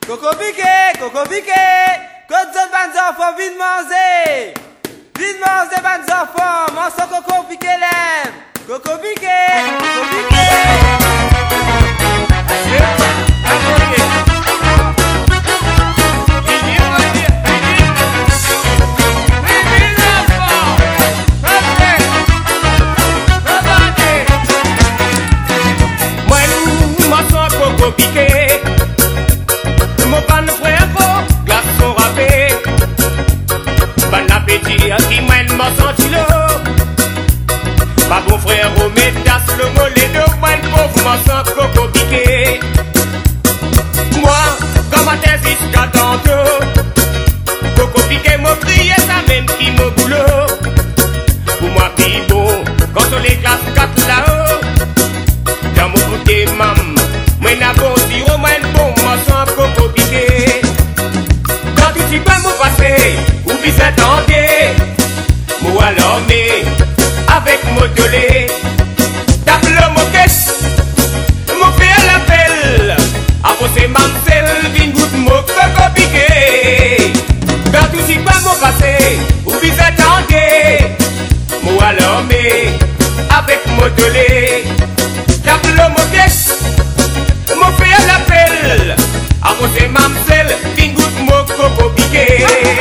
Coco piqué, quand vous êtes enfants, vite manger. Vite manger, les enfants, mange coco piqué l'aime. Coco piqué. Coco piqué, mon pan frère faux, glaçon râpé. Bon appétit à qui mène mon sentilo. Ma bon frère au métas, le mollet de moi, pauvre mon sang coco piqué. Moi, comme un thèse jusqu'à tantôt. Coco piqué, mon crié, ça mène qui mon boulot. Pour moi, puis bon, quand on les classe 4 là-haut. Dans mon côté, maman. Moi n'a bon sirop, moi bon sang coco piqué. Quand tu dis pas mon passé, ou bien attendez. Moi alors mais, avec mon dolé. Tape mon caisse, mon fait l'appel. Après c'est mamselle, vine goutte mon coco piqué. Quand tu dis pas mon passé, ou bien attendez. Moi alors mais, avec mon dolé. Tape mon caisse. Mon fait l'appel, après c'est mamselle, fin goutte mon coco piqué.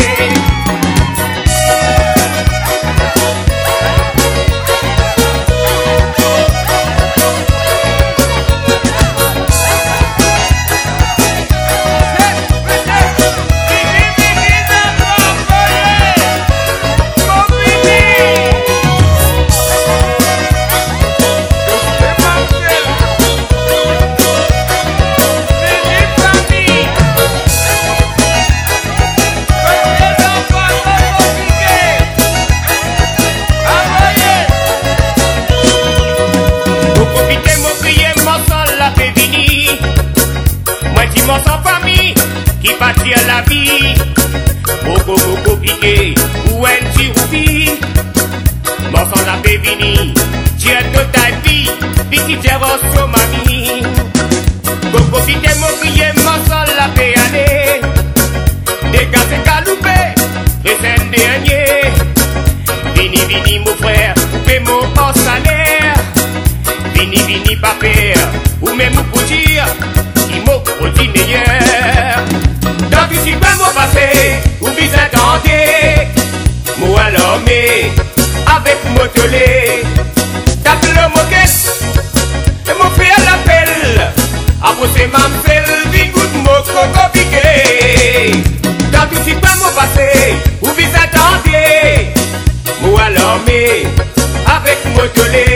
Moi sans famille qui bâtit à la vie. Coco piqué ou un petit roubi. Moi sans la bévini, tiens de ta vie, petit terreau sur mamie. Coco piqué mon crié, moi sans la péané. Des gars c'est caloupé, récent dernier. Vini mon frère, fais mon hors salaire. Vini pas faire, ou même pour dire. Produit meilleur. Dans tu suis pas mon passé, ou bien attendez. Moi alors mais, avec mon tolé. Tape le mot caisse, et mon fait l'appel. Après c'est mamselle, vine goutte mon coco piqué. Dans tu suis pas mon passé, ou bien attendez. Moi alors mais, avec mon tolé.